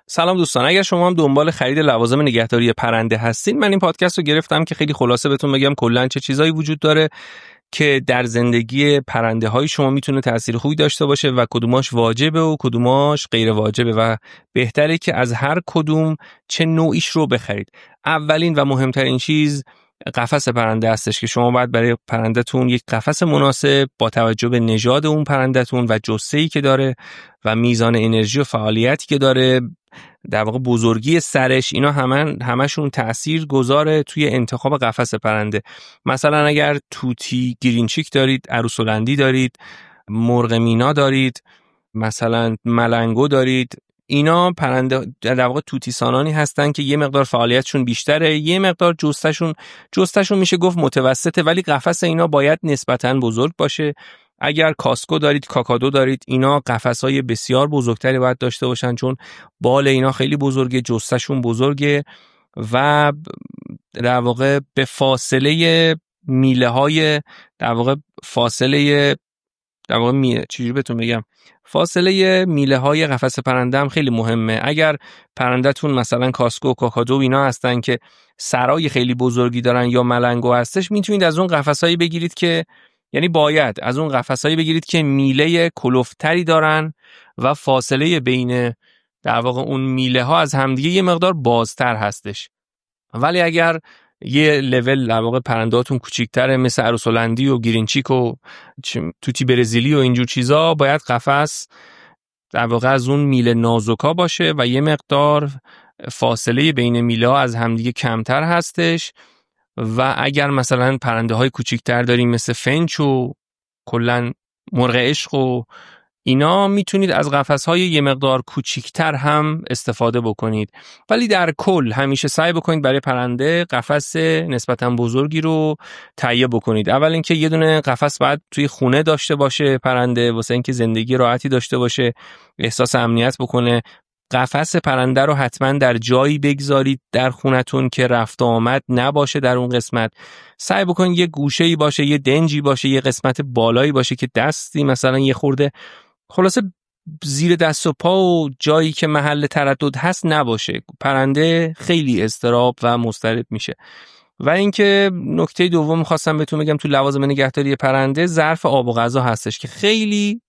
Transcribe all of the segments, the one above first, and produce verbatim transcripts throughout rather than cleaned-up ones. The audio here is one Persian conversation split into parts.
سلام دوستان، اگر شما هم دنبال خرید لوازم نگهداری پرنده هستین، من این پادکست رو گرفتم که خیلی خلاصه بهتون بگم کلاً چه چیزایی وجود داره که در زندگی پرنده های شما میتونه تأثیر خوبی داشته باشه و کدوماش واجبه و کدوماش غیر واجبه و بهتره که از هر کدوم چه نوعیش رو بخرید. اولین و مهمترین چیز قفس پرنده هستش که شما باید برای پرنده‌تون یک قفس مناسب با توجه به نژاد اون پرنده‌تون و جثه‌ای که داره و میزان انرژی و فعالیتی که داره، در واقع بزرگی سرش، اینا همه همشون تأثیر گذاره توی انتخاب قفس پرنده. مثلا اگر توتی گرینچیک دارید، عروس هلندی دارید، مرغ مینا دارید، مثلا ملنگو دارید، اینا پرنده در واقع توتی سانانی هستن که یه مقدار فعالیتشون بیشتره، یه مقدار جستشون جستشون میشه گفت متوسطه، ولی قفس اینا باید نسبتاً بزرگ باشه. اگر کاسکو دارید، کاکادو دارید، اینا قفس‌های بسیار بزرگتری باید داشته باشن چون بال اینا خیلی بزرگه، جستشون بزرگه و در واقع به فاصله میله‌های در واقع فاصله در واقع می... چجوری بهتون بگم فاصله میله های قفس پرنده هم خیلی مهمه. اگر پرنده‌تون مثلا کاسکو و کاکادو اینا هستن که سرای خیلی بزرگی دارن یا ملنگو هستش، میتونید از اون قفسایی بگیرید که یعنی باید از اون قفسایی بگیرید که میله کلفتری دارن و فاصله بین در واقع اون میله ها از همدیگه یه مقدار بازتر هستش. ولی اگر یه لول در واقع پرندهاتون کوچیک‌تره مثل عروس هلندی و گرینچیک و توتی برزیلی و اینجور چیزا، باید قفس در واقع از اون میله نازوکا باشه و یه مقدار فاصله بین میله ها از همدیگه کمتر هستش. و اگر مثلا پرنده های کوچیک‌تر داریم مثل فنچ و کلاً مرغ عشق و اینا، میتونید از قفس‌های یه مقدار کوچیک‌تر هم استفاده بکنید، ولی در کل همیشه سعی بکنید برای پرنده قفس نسبتاً بزرگی رو تهیه بکنید. اول اینکه یه دونه قفس باید توی خونه داشته باشه پرنده، واسه اینکه زندگی راحتی داشته باشه، احساس امنیت بکنه. قفس پرنده رو حتما در جایی بگذارید در خونتون که رفت و آمد نباشه در اون قسمت. سعی بکنید یه گوشه‌ای باشه، یه دنجی باشه، یه قسمت بالایی باشه که دستی مثلا یه خورده خلاصه زیر دست و پا و جایی که محل تردد هست نباشه. پرنده خیلی اضطراب و مضطرب میشه. و اینکه نکته دوم خواستم بهتون بگم تو لوازم نگهداری پرنده، ظرف آب و غذا هستش که خیلی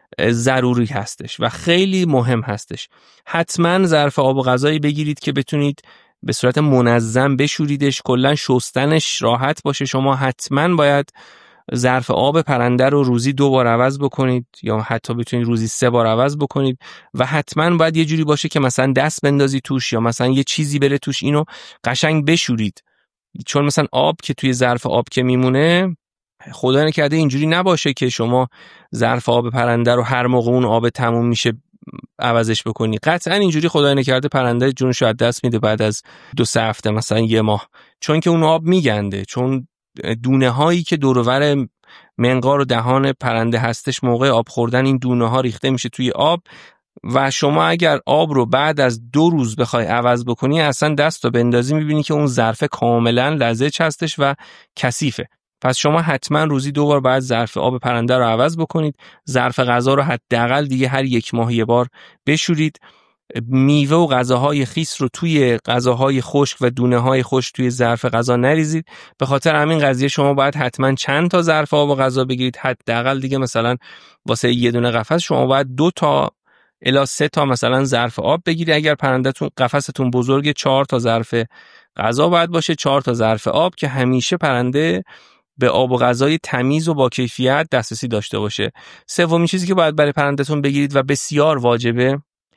ضروری هستش و خیلی مهم هستش. حتما ظرف آب و غذایی بگیرید که بتونید به صورت منظم بشوریدش، کلا شستنش راحت باشه. شما حتما باید ظرف آب پرنده رو روزی دو بار عوض بکنید یا حتی بتونید روزی سه بار عوض بکنید و حتما باید یه جوری باشه که مثلا دست بندازی توش یا مثلا یه چیزی بره توش، اینو قشنگ بشورید. چون مثلا آب که توی ظرف آب که میمونه، خدا نکرده اینجوری نباشه که شما ظرف آب پرنده رو هر موقع اون آب تموم میشه عوضش بکنی. قطعا اینجوری خدا نکرده پرنده جونش رو از دست میده بعد از دو سه هفته مثلا یه ماه، چون که اون آب میگنده، چون دونه هایی که دور و بر منقار و دهان پرنده هستش موقع آب خوردن این دونه ها ریخته میشه توی آب و شما اگر آب رو بعد از دو روز بخوای عوض بکنی، اصلا دست رو بندازی میبینی که اون ظرف کاملا لزج هستش و کثیفه. پس شما حتما روزی دو بار باید ظرف آب پرنده رو عوض بکنید. ظرف غذا رو حداقل دیگه هر یک ماه یه بار بشورید. میوه و غذاهای خیس رو توی غذاهای خشک و دونه‌های خشک توی ظرف غذا نریزید. به خاطر همین قضیه شما باید حتما چند تا ظرف آب و غذا بگیرید. حداقل دیگه مثلا واسه یه دونه قفس شما باید دو تا الی سه تا مثلا ظرف آب بگیرید. اگر پرنده‌تون قفستون بزرگه، چهار تا ظرف غذا باید باشه، چهار تا ظرف آب، که همیشه پرنده به آب و غذای تمیز و با کیفیت دسترسی داشته باشه. سومین چیزی که باید برای پرنده‌تون بگیرید و بسیار واجبه،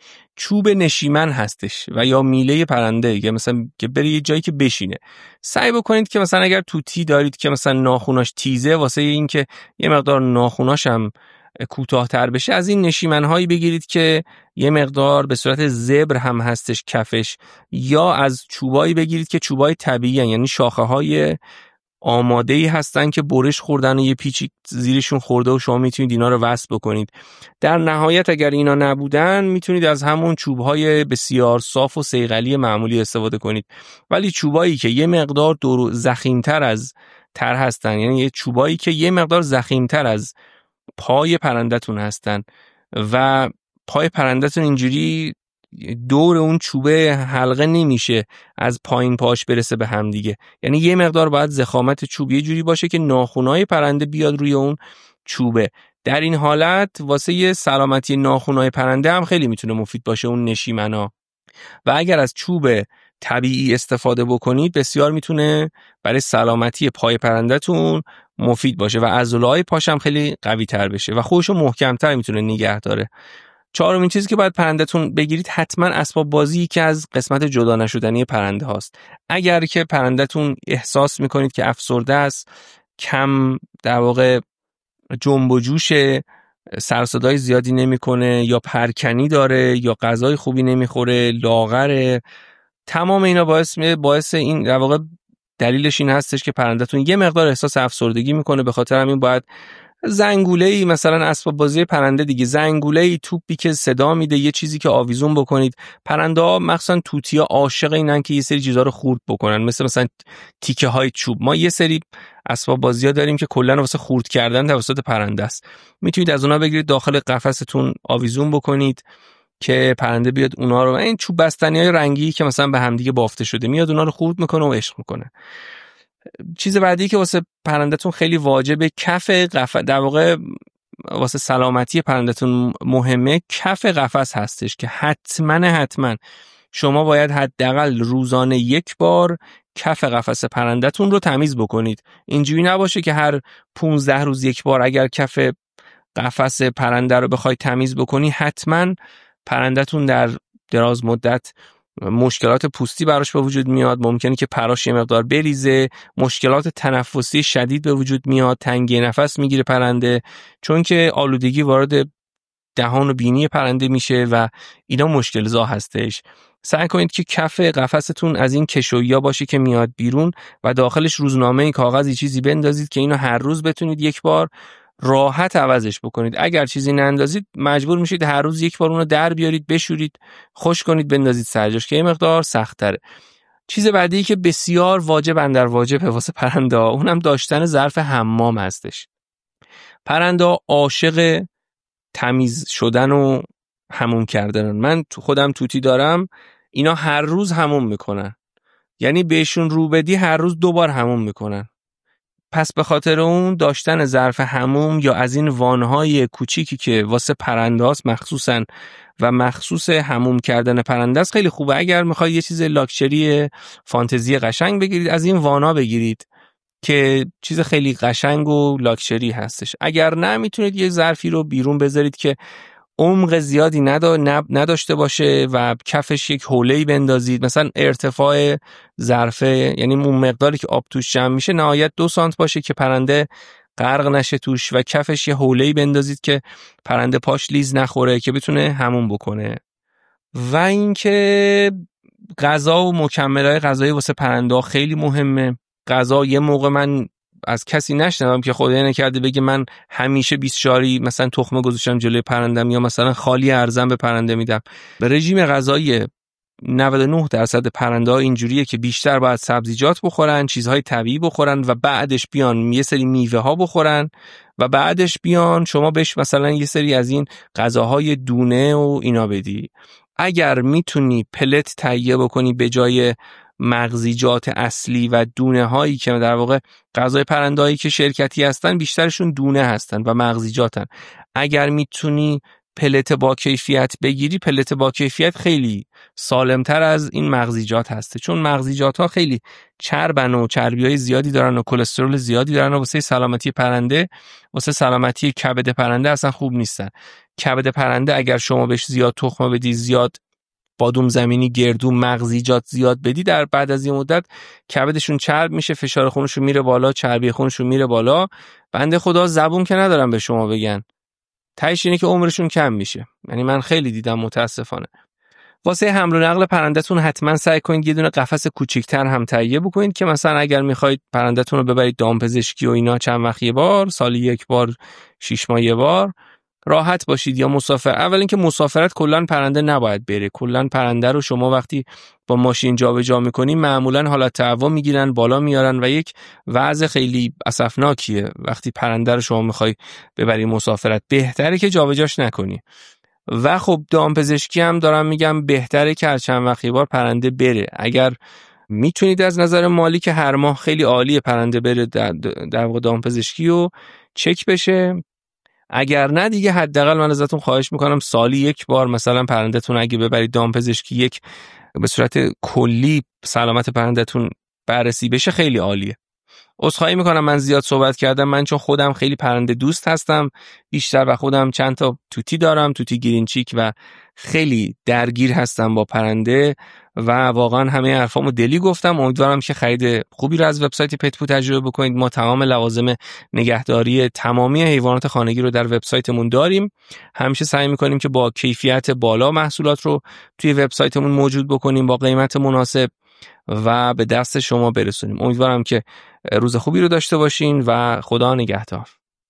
چوب نشیمن هستش و یا میله پرنده، که مثلا که بره یه جایی که بشینه. سعی بکنید که مثلا اگر توتی دارید که مثلا ناخوناش تیزه، واسه این که یه مقدار ناخوناش هم کوتاه‌تر بشه، از این نشیمن‌هایی بگیرید که یه مقدار به صورت زبر هم هستش کفش، یا از چوبایی بگیرید که چوبای طبیعی هن، یعنی شاخه‌های آماده‌ای هستن که برش خوردن و یه پیچی زیرشون خورده و شما میتونید اینا رو وصل بکنید. در نهایت اگر اینا نبودن، میتونید از همون چوب‌های بسیار صاف و صیقلی معمولی استفاده کنید. ولی چوبایی که یه مقدار دور ضخیم‌تر از تر هستن، یعنی یه چوبایی که یه مقدار ضخیم‌تر از پای پرنده‌تون هستن و پای پرنده‌تون اینجوری دور اون چوبه حلقه نمیشه از پایین پاش برسه به هم دیگه. یعنی یه مقدار باید ضخامت چوب یه جوری باشه که ناخنای پرنده بیاد روی اون چوبه. در این حالت واسه یه سلامتی ناخنای پرنده هم خیلی میتونه مفید باشه اون نشیمنا. و اگر از چوب طبیعی استفاده بکنید بسیار میتونه برای سلامتی پای پرنده‌تون مفید باشه و عضله‌های پاش هم خیلی قوی تر بشه و خودشو محکم‌تر میتونه نگه داره. چهارمین چیزی که باید پرنده‌تون بگیرید حتما اسباب بازی که از قسمت جدا نشدنی پرنده هاست. اگر که پرنده‌تون احساس میکنید که افسرده است، کم در واقع جنب و جوش، سرصدای زیادی نمیکنه یا پرکنی داره یا غذای خوبی نمیخوره، لاغره، تمام اینا باعث باعث این در واقع دلیلش این هستش که پرنده‌تون یه مقدار احساس افسردگی میکنه. به خاطر همین باید زنگوله‌ای، مثلا اسباب بازی پرنده دیگه، زنگوله‌ای، توپی که صدا میده، یه چیزی که آویزون بکنید. پرنده‌ها مخصوصا توتی‌ها عاشق اینن که یه سری چیزا رو خورد بکنن، مثل مثلا تیکه های چوب. ما یه سری اسباب بازی‌ها داریم که کلاً واسه خورد کردن توسط پرنده است. میتونید از اونها بگیرید داخل قفستون آویزون بکنید که پرنده بیاد اونا رو، این چوب بستنی‌های رنگی که مثلا به همدیگه بافته شده، میاد اونا رو خورد میکنه و عشق میکنه. چیز بعدی که واسه پرنده‌تون خیلی واجبه، کف قفس، در واقع واسه سلامتی پرنده‌تون مهمه، کف قفس هستش که حتما حتما شما باید حداقل روزانه یک بار کف قفس پرنده‌تون رو تمیز بکنید. اینجوری نباشه که هر پانزده روز یک بار اگر کف قفس پرنده رو بخوای تمیز بکنی، حتما پرنده‌تون در دراز مدت مشکلات پوستی براش به وجود میاد، ممکنه که پراش یه مقدار بریزه، مشکلات تنفسی شدید به وجود میاد، تنگی نفس میگیره پرنده، چون که آلودگی وارد دهان و بینی پرنده میشه و اینا مشکل زا هستش. سعی کنید که کف قفستون از این کشویی باشه که میاد بیرون و داخلش روزنامه، کاغذی، چیزی بندازید که اینو هر روز بتونید یک بار راحت عوضش بکنید. اگر چیزی نندازید مجبور میشید هر روز یک بار اونو در بیارید، بشورید، خوش کنید، بندازید سر جاش که یه مقدار سخت تره. چیز بعدی که بسیار واجب اندر واجبه واسه پرنده ها، اونم داشتن ظرف حمام هستش. پرنده ها عاشق تمیز شدن و حموم کردن. من خودم توتی دارم، اینا هر روز حموم میکنن، یعنی بهشون رو بدی هر روز دو بار حموم میکنن. پس به خاطر اون داشتن ظرف حموم یا از این وانهای کوچیکی که واسه پرنده هاست مخصوصاً و مخصوص حموم کردن پرنده است خیلی خوبه. اگر میخواید یه چیز لاکچری فانتزی قشنگ بگیرید، از این وانا بگیرید که چیز خیلی قشنگ و لاکچری هستش. اگر نه میتونید یه ظرفی رو بیرون بذارید که عمق زیادی نداشته باشه و کفش یک حوله‌ای بندازید، مثلا ارتفاع ظرفه، یعنی اون مقداری که آب توش جمع میشه نهایت دو سانت باشه که پرنده غرق نشه توش، و کفش یه حوله‌ای بندازید که پرنده پاش لیز نخوره که بتونه حموم بکنه. و اینکه غذا و مکمل‌های غذایی واسه پرنده خیلی مهمه. غذا یه موقع من از کسی نشنوم که خدای نکرده بگه من همیشه بیست شاری مثلا تخمه گذاشتم جلوی پرندم یا مثلا خالی ارزم به پرنده میدم. به رژیم غذایی نود و نه درصد پرنده ها اینجوریه که بیشتر باید سبزیجات بخورن، چیزهای طبیعی بخورن و بعدش بیان یه سری میوه ها بخورن و بعدش بیان شما بهش مثلا یه سری از این غذاهای دونه و اینا بدی. اگر میتونی پلت تهیه بکنی به جای مغزیجات اصلی و دونه هایی که در واقع غذای پرنده هایی که شرکتی هستن بیشترشون دونه هستن و مغزیجاتن، اگر میتونی پلت با کیفیت بگیری، پلت با کیفیت خیلی سالمتر از این مغزیجات هسته، چون مغزیجات ها خیلی چربن و چربی های زیادی دارن و کلسترول زیادی دارن و واسه سلامتی پرنده، واسه سلامتی کبد پرنده اصلا خوب نیستن. کبد پرنده اگر شما بهش زیاد تخمه بدی، زیاد بادوم زمینی، گردو، مغزیجات زیاد بدی، در بعد از یه مدت کبدشون چرب میشه، فشار خونشون میره بالا، چربی خونشون میره بالا. بنده خدا زبون که ندارم به شما بگن، تهش اینه که عمرشون کم میشه. یعنی من خیلی دیدم متاسفانه. واسه حمل و نقل پرنده‌تون حتما سعی کنید یه دونه قفس کوچیک‌تر هم تهیه بکنید که مثلا اگر میخواید پرنده‌تون رو ببرید دامپزشکی و اینا چند وقت یه بار، سالی یک بار، شش ماه یه بار، راحت باشید. یا مسافر، اول اینکه مسافرت کلا پرنده نباید بره. کلا پرنده رو شما وقتی با ماشین جابجا می‌کنی معمولا حالت تهوع میگیرن، بالا میارن و یک وضع خیلی اسفناکیه. وقتی پرنده رو شما می‌خوای ببری مسافرت، بهتره که جابجاش نکنی. و خب دامپزشکی هم دارم میگم بهتره که هر چند وقت یه بار پرنده بره. اگر میتونید از نظر مالی که هر ماه خیلی عالیه پرنده بره در, در واقع دامپزشکی و چک بشه. اگر نه دیگه حداقل من ازتون خواهش میکنم سالی یک بار مثلا پرندهتون اگه ببرید دامپزشکی یک به صورت کلی سلامت پرندهتون بررسی بشه خیلی عالیه. عذرخواهی میکنم من زیاد صحبت کردم، من چون خودم خیلی پرنده دوست هستم بیشتر و خودم چند تا توتی دارم، توتی گرینچیک، و خیلی درگیر هستم با پرنده و واقعا همه حرفامو دلی گفتم. امیدوارم که خرید خوبی رو از وبسایت پتپو تجربه بکنید. ما تمام لوازم نگهداری تمامی حیوانات خانگی رو در وبسایتمون داریم. همیشه سعی میکنیم که با کیفیت بالا محصولات رو توی وبسایتمون موجود بکنیم با قیمت مناسب و به دست شما برسونیم. امیدوارم که روز خوبی رو داشته باشین و خدا نگهدار.